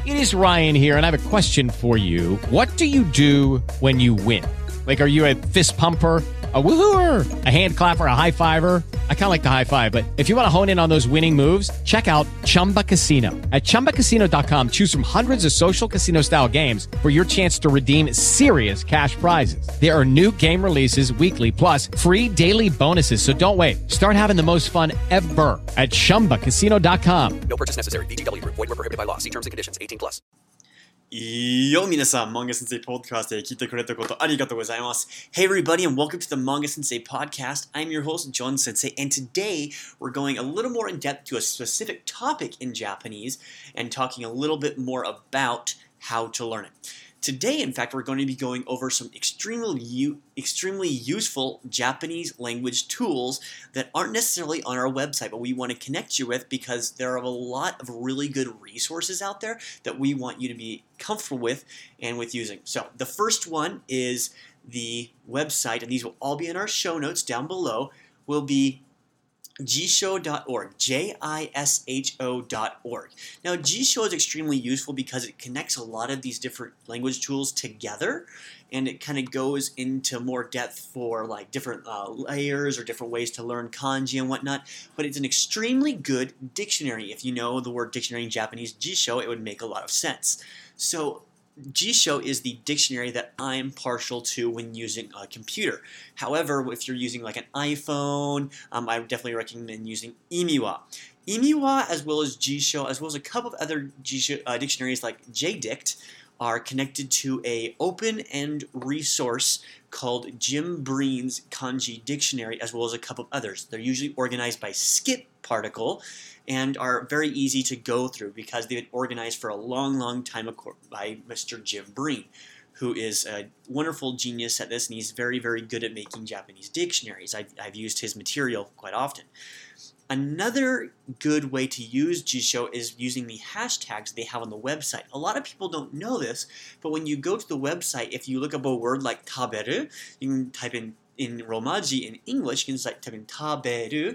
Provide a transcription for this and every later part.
It is Ryan here, and I have a question for you. What do you do when you win? Like, are you a fist pumper, a woohooer, a hand clapper, a high fiver? I kind of like the high five, but if you want to hone in on those winning moves, check out Chumba Casino. At ChumbaCasino.com, choose from hundreds of social casino-style games for your chance to redeem serious cash prizes. There are new game releases weekly, plus free daily bonuses. So don't wait. Start having the most fun ever at ChumbaCasino.com. No purchase necessary. VGW Group. Void where prohibited by law. See terms and conditions. 18+. 皆さん、Manga Sensei Podcast へ聞いてくれたことありがとうございます。Hey everybody and welcome to the Manga Sensei Podcast. I'm your host, John Sensei, and today we're going a little more in depth to a specific topic in Japanese and talking a little bit more about how to learn it. Today, in fact, we're going to be going over some extremely useful Japanese language tools that aren't necessarily on our website, but we want to connect you with because there are a lot of really good resources out there that we want you to be comfortable with and with using. So the first one is the website, and these will all be in our show notes down below, will be jisho.org, Jisho.org. Now, Jisho is extremely useful because it connects a lot of these different language tools together, and it kind of goes into more depth for like different layers or different ways to learn kanji and whatnot, but it's an extremely good dictionary. If you know the word dictionary in Japanese, Jisho, it would make a lot of sense. So Jisho is the dictionary that I'm partial to when using a computer. However, if you're using like an iPhone, I would definitely recommend using Imiwa. Imiwa, as well as Jisho, as well as a couple of other dictionaries like JDict, are connected to a open-end resource called Jim Breen's Kanji Dictionary, as well as a couple of others. They're usually organized by skip particle and are very easy to go through because they've been organized for a long, long time by Mr. Jim Breen, who is a wonderful genius at this, and he's very, very good at making Japanese dictionaries. I've used his material quite often. Another good way to use Jisho is using the hashtags they have on the website. A lot of people don't know this, but when you go to the website, if you look up a word like taberu, you can type in Romaji in English, you can type in taberu,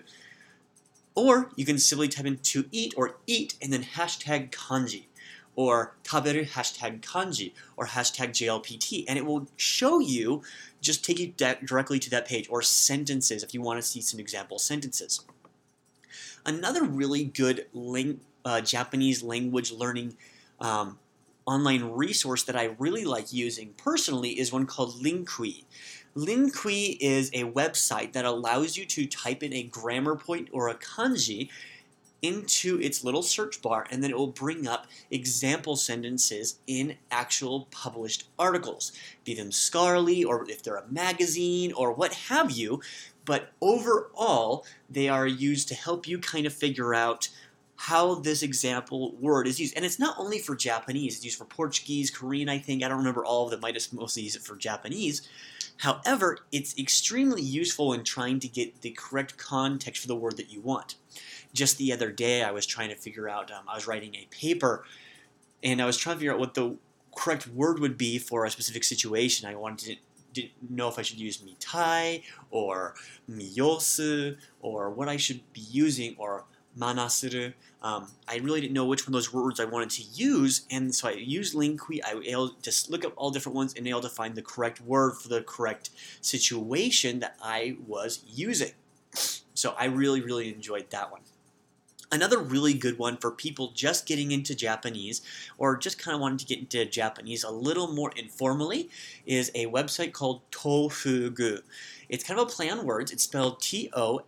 or you can simply type in to eat or eat and then hashtag kanji, or taberu hashtag kanji, or hashtag JLPT, and it will show you, just take you directly to that page, or sentences if you want to see some example sentences. Another really good Japanese language learning online resource that I really like using personally is one called Linkui. Linkui is a website that allows you to type in a grammar point or a kanji into its little search bar, and then it will bring up example sentences in actual published articles, be them scholarly or if they're a magazine or what have you. But overall, they are used to help you kind of figure out how this example word is used. And it's not only for Japanese, it's used for Portuguese, Korean, I think. I don't remember all of them, might have mostly used it for Japanese. However, it's extremely useful in trying to get the correct context for the word that you want. Just the other day, I was trying to figure out, I was writing a paper, and I was trying to figure out what the correct word would be for a specific situation. I didn't know if I should use mitai or miyosu or what I should be using, or manasuru. I really didn't know which one of those words I wanted to use, and so I used Linkui. I was able to just look up all different ones and able to find the correct word for the correct situation that I was using. So I really, really enjoyed that one. Another really good one for people just getting into Japanese or just kind of wanting to get into Japanese a little more informally is a website called Tofugu. It's kind of a play on words. It's spelled Tofugu,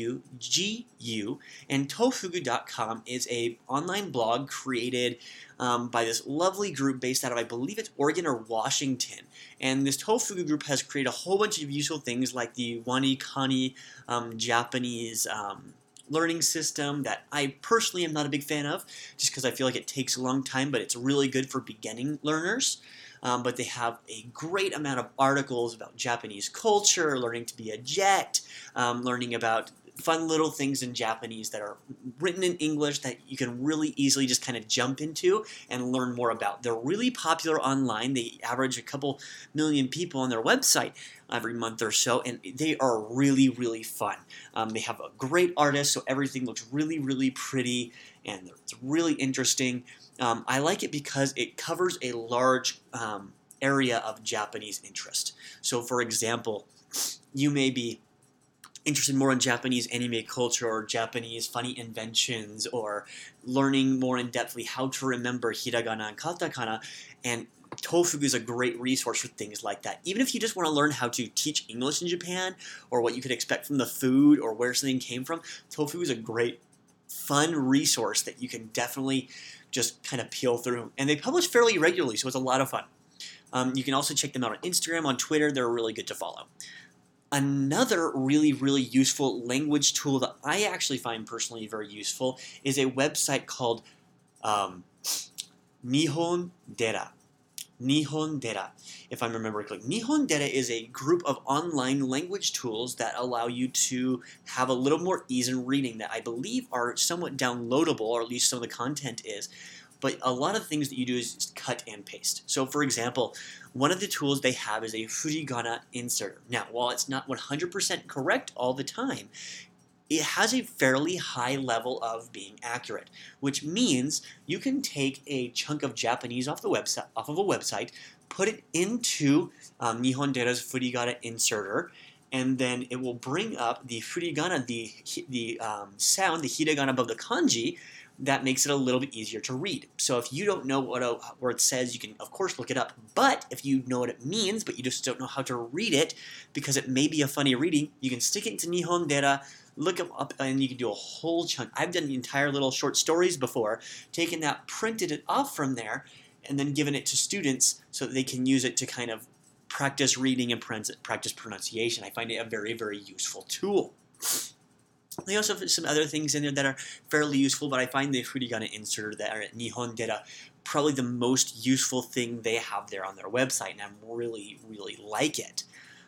and Tofugu.com is an online blog created by this lovely group based out of, I believe it's Oregon or Washington. And this Tofugu group has created a whole bunch of useful things like the Wanikani Japanese learning system that I personally am not a big fan of, just because I feel like it takes a long time, but it's really good for beginning learners. But they have a great amount of articles about Japanese culture, learning to be a jet, learning about fun little things in Japanese that are written in English that you can really easily just kind of jump into and learn more about. They're really popular online. They average a couple million people on their website every month or so, and they are really, really fun. They have a great artist, so everything looks really, really pretty, and it's really interesting. I like it because it covers a large area of Japanese interest. So, for example, you may be interested more in Japanese anime culture or Japanese funny inventions or learning more in depthly how to remember hiragana and katakana, and Tofugu is a great resource for things like that. Even if you just want to learn how to teach English in Japan or what you could expect from the food or where something came from, Tofugu is a great fun resource that you can definitely just kind of peel through. And they publish fairly regularly, so it's a lot of fun. You can also check them out on Instagram, on Twitter. They're really good to follow. Another really, really useful language tool that I actually find personally very useful is a website called Nihon Dera. Nihon Dera, if I remember correctly. Nihon Dera is a group of online language tools that allow you to have a little more ease in reading that I believe are somewhat downloadable, or at least some of the content is. But a lot of things that you do is just cut and paste. So, for example, one of the tools they have is a furigana inserter. Now, while it's not 100% correct all the time, it has a fairly high level of being accurate, which means you can take a chunk of Japanese off of a website, put it into Nihon Dera's furigana inserter, and then it will bring up the furigana, the sound, the hiragana above the kanji. That makes it a little bit easier to read. So if you don't know what a word says, you can, of course, look it up. But if you know what it means, but you just don't know how to read it, because it may be a funny reading, you can stick it into Nihon Dera, look them up, and you can do a whole chunk. I've done entire little short stories before, taken that, printed it off from there, and then given it to students so that they can use it to kind of practice reading and practice pronunciation. I find it a very, very useful tool. They also have some other things in there that are fairly useful, but I find the furigana inserter that are at Nihon Dera probably the most useful thing they have there on their website, and I really, really like it.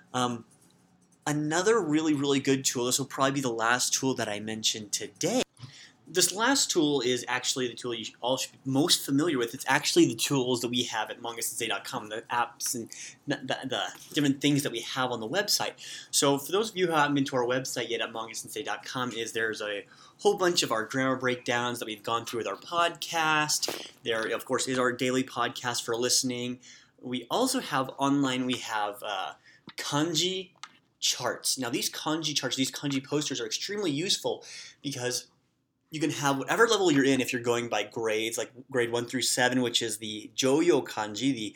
Another really, really good tool, this will probably be the last tool that I mentioned today. This last tool is actually the tool you all should be most familiar with. It's actually the tools that we have at mangasensei.com, the apps and the different things that we have on the website. So for those of you who haven't been to our website yet at mangasensei.com, there's a whole bunch of our grammar breakdowns that we've gone through with our podcast. There, of course, is our daily podcast for listening. We also have online, we have kanji charts. Now these kanji charts, these kanji posters are extremely useful because you can have whatever level you're in if you're going by grades, like grade 1 through 7, which is the Joyo kanji, the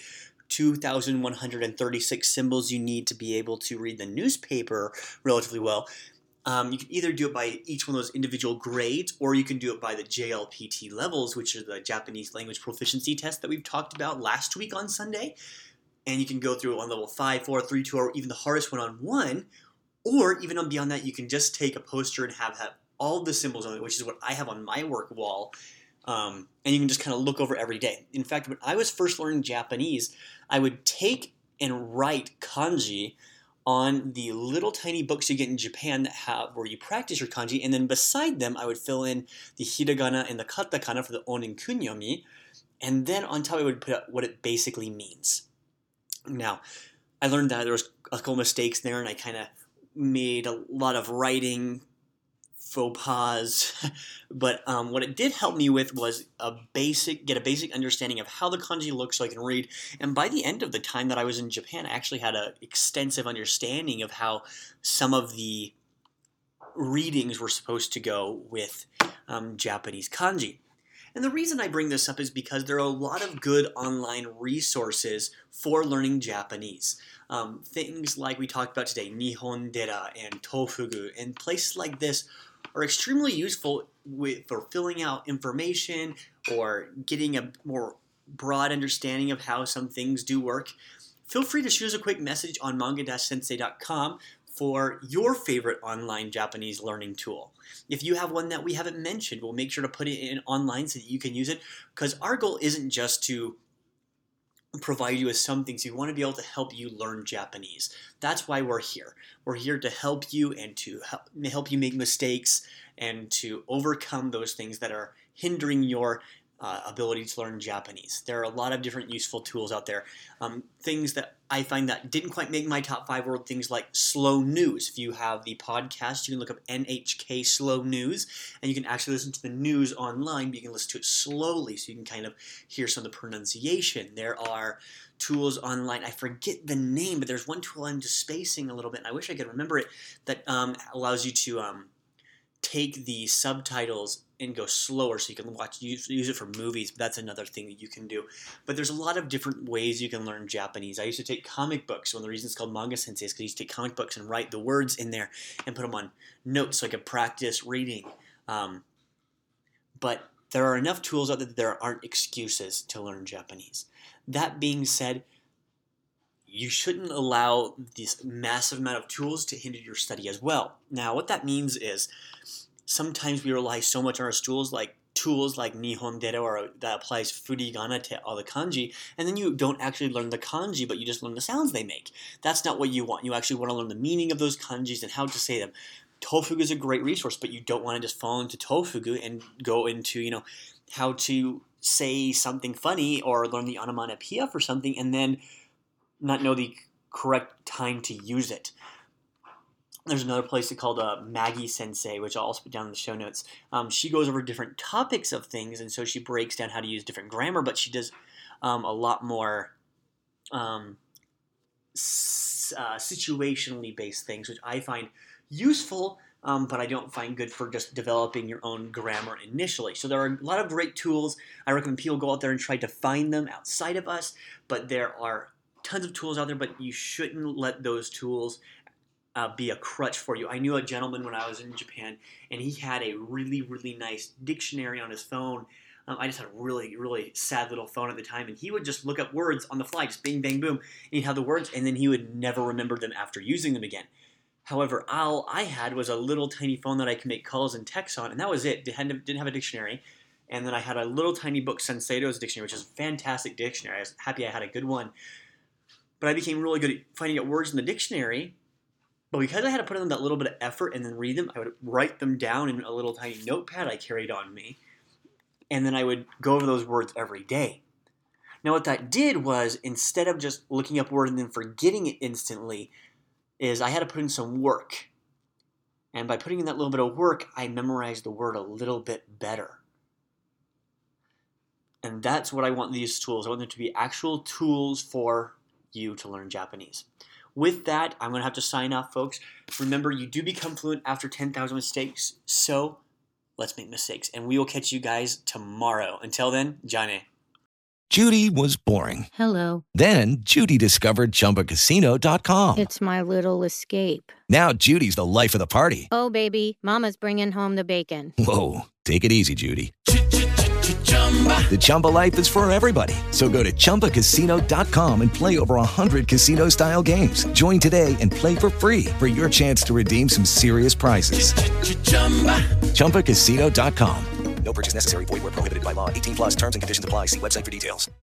2,136 symbols you need to be able to read the newspaper relatively well. You can either do it by each one of those individual grades, or you can do it by the JLPT levels, which are the Japanese Language Proficiency Test that we've talked about last week on Sunday. And you can go through it on level 5, 4, 3, 2, or even the hardest one on 1. Or even on beyond that, you can just take a poster and have all the symbols on it, which is what I have on my work wall, and you can just kind of look over every day. In fact, when I was first learning Japanese, I would take and write kanji on the little tiny books you get in Japan that have where you practice your kanji, and then beside them I would fill in the hiragana and the katakana for the onin kunyomi, and then on top I would put what it basically means. Now, I learned that there was a couple mistakes there, and I kind of made a lot of writing faux pas, but what it did help me with was get a basic understanding of how the kanji looks so I can read. And by the end of the time that I was in Japan, I actually had an extensive understanding of how some of the readings were supposed to go with Japanese kanji. And the reason I bring this up is because there are a lot of good online resources for learning Japanese. Things like we talked about today, Nihon Dera and Tofugu, and places like this are extremely useful for filling out information or getting a more broad understanding of how some things do work. Feel free to shoot us a quick message on manga-sensei.com for your favorite online Japanese learning tool. If you have one that we haven't mentioned, we'll make sure to put it in online so that you can use it, because our goal isn't just to provide you with some things. We want to be able to help you learn Japanese. That's why we're here. We're here to help you and to help you make mistakes and to overcome those things that are hindering your ability to learn Japanese. There are a lot of different useful tools out there. Things that I find that didn't quite make my top 5 were things like slow news. If you have the podcast, you can look up NHK Slow News, and you can actually listen to the news online, but you can listen to it slowly so you can kind of hear some of the pronunciation. There are tools online. I forget the name, but there's one tool I'm just spacing a little bit, and I wish I could remember it, that allows you to take the subtitles and go slower so you can use it for movies. But that's another thing that you can do. But there's a lot of different ways you can learn Japanese. I used to take comic books. One of the reasons it's called Manga Sensei is because I used to take comic books and write the words in there and put them on notes so I could practice reading. But there are enough tools out there that there aren't excuses to learn Japanese. That being said, you shouldn't allow this massive amount of tools to hinder your study as well. Now, what that means is sometimes we rely so much on our tools like Nihon Dero, or that applies furigana to all the kanji, and then you don't actually learn the kanji, but you just learn the sounds they make. That's not what you want. You actually want to learn the meaning of those kanjis and how to say them. Tofugu is a great resource, but you don't want to just fall into Tofugu and go into, how to say something funny or learn the onomatopoeia for something and then not know the correct time to use it. There's another place called Maggie Sensei, which I'll also put down in the show notes. She goes over different topics of things, and so she breaks down how to use different grammar, but she does a lot more situationally based things, which I find useful, but I don't find good for just developing your own grammar initially. So there are a lot of great tools. I recommend people go out there and try to find them outside of us, but there are tons of tools out there, but you shouldn't let those tools be a crutch for you. I knew a gentleman when I was in Japan, and he had a really, really nice dictionary on his phone. I just had a really, really sad little phone at the time, and he would just look up words on the fly, just bing, bang, boom, and he'd have the words, and then he would never remember them after using them again. However, all I had was a little tiny phone that I could make calls and texts on, and that was it. Didn't have a dictionary. And then I had a little tiny book, Senseido's Dictionary, which is a fantastic dictionary. I was happy I had a good one. But I became really good at finding out words in the dictionary. But because I had to put in that little bit of effort and then read them, I would write them down in a little tiny notepad I carried on me. And then I would go over those words every day. Now what that did was, instead of just looking up words and then forgetting it instantly, is I had to put in some work. And by putting in that little bit of work, I memorized the word a little bit better. And that's what I want these tools. I want them to be actual tools for you to learn Japanese. With that, I'm going to have to sign off, folks. Remember, you do become fluent after 10,000 mistakes, so let's make mistakes. And we will catch you guys tomorrow. Until then, Jane. Judy was boring. Hello. Then Judy discovered ChumbaCasino.com. It's my little escape. Now Judy's the life of the party. Oh, baby, mama's bringing home the bacon. Whoa, take it easy, Judy. The Chumba life is for everybody. So go to ChumbaCasino.com and play over 100 casino-style games. Join today and play for free for your chance to redeem some serious prizes. ChumbaCasino.com. No purchase necessary. Void where prohibited by law. 18+ terms and conditions apply. See website for details.